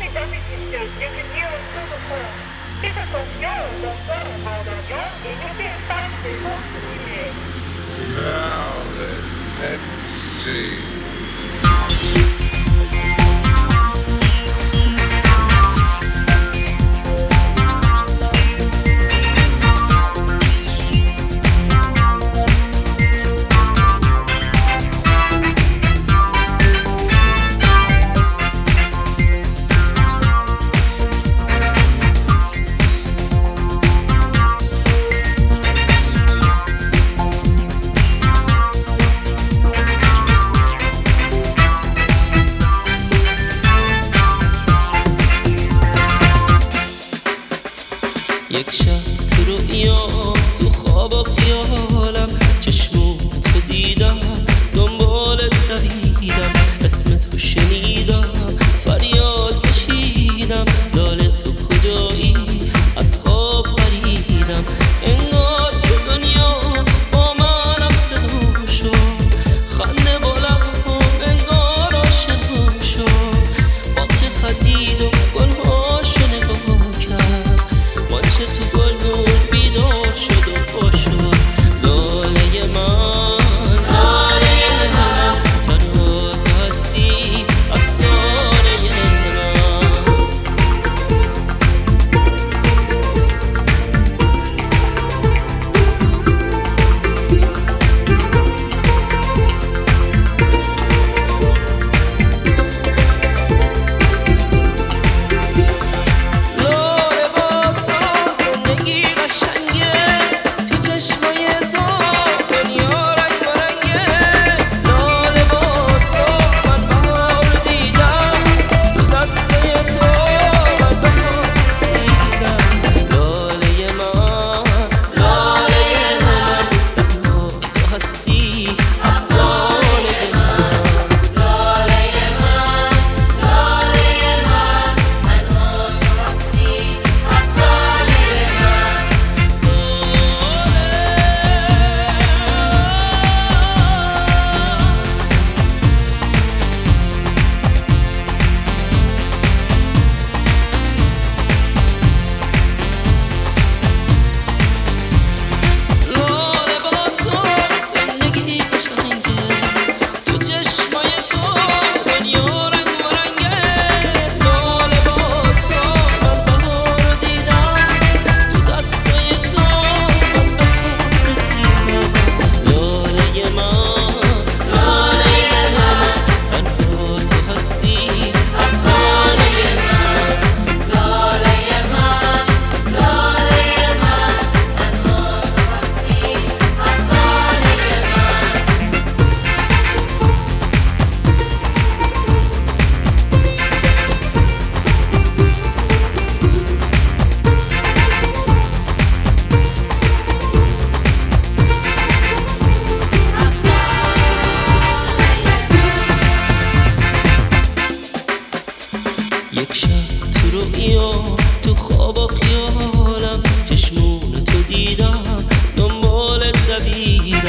Now let's see. یک شب تو رویام تو خواب و خیالم چشمون تو دیدم دنبالت دویدم اسم تو شنیدم فریاد کشیدم لاله تو کجایی از خواب پریدم انگار که دنیا با منم صدا شد خنده بالم انگار عاشق شد باغچه خدید و گلهاشو نگاه کرد وانچه تو گلدون بیدار شد و پا شد لاله من تنها تو هستی افسانه من لاله با تو زندگی قشنگه تو چشمای تو دنیا رنگ و رنگه لاله با تو من بهار دیدم تو دسته تو من بهار رسیدم لاله من تنها تو هستی افسانه من لاله با تو زندگی قشنگه تو چشمای تو دنیا رنگ و رنگه لاله با تو من بهار دیدم تو دسته تو من به خود رسیدم لاله من تنها تو هستی افسانه من یک شب تو رویام تو خواب و خیالم چشمون تو دیدم دنبالت دویدم